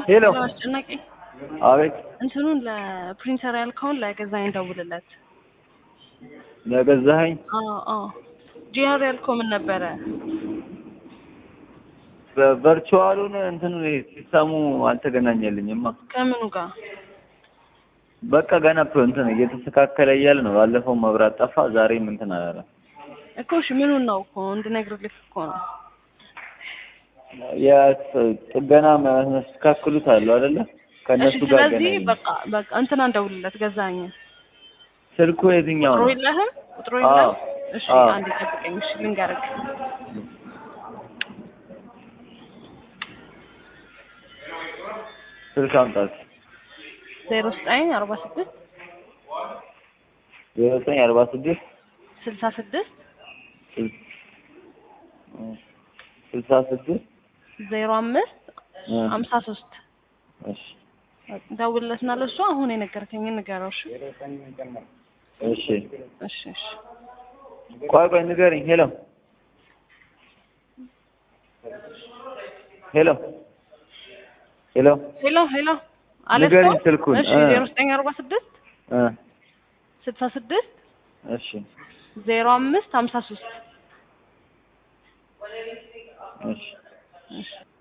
ሄሎ አስጨናቂ አቤት እንትኑን ለፕሪንተር ያልከውን ለገዛኸኝ ደውልለት። ለገዛኸኝ አዎ ጂአር ያልከው ምን ነበረ? በቨርቹዋሉን እንትኑ ሲስተሙ አልተገናኘልኝማ። ከምኑ ጋር? በቃ ገና እንትን እየተስተካከለ እያለ ነው። ባለፈው መብራት ጠፋ፣ ዛሬም እንትን አላለ እኮ። እሺ ምኑን ነው እኮ እንድነግርልህ እኮ ነው። የጥገና መስካክሉት አለው አይደለ? ከነሱ ጋር ስለዚህ በቃ እንትን እንደውልለት ገዛኸኝ። ስልኩ የትኛው ነው? ቁጥሩ የለህም? እሺ አንዴ ጠብቀኝ። እሺ ልንገርህ። ስልክ አምጣት። 0946 0946 66 66 05 53 እሺ ደውልለትና ለሱ አሁን የነገርከኝን ንገረው። እሺ እሺ ቆይ ንገረኝ። ሄሎ ንገረኝ ስልኩን። እሺ 0946 66 እሺ 05 53 እሺ